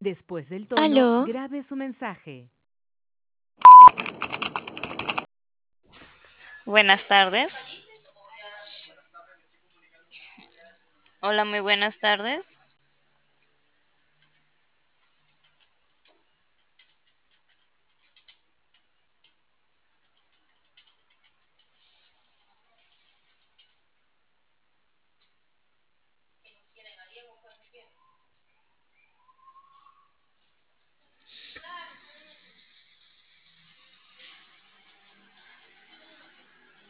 Después del tono, Aló, grabe su mensaje. Buenas tardes. Hola, muy buenas tardes.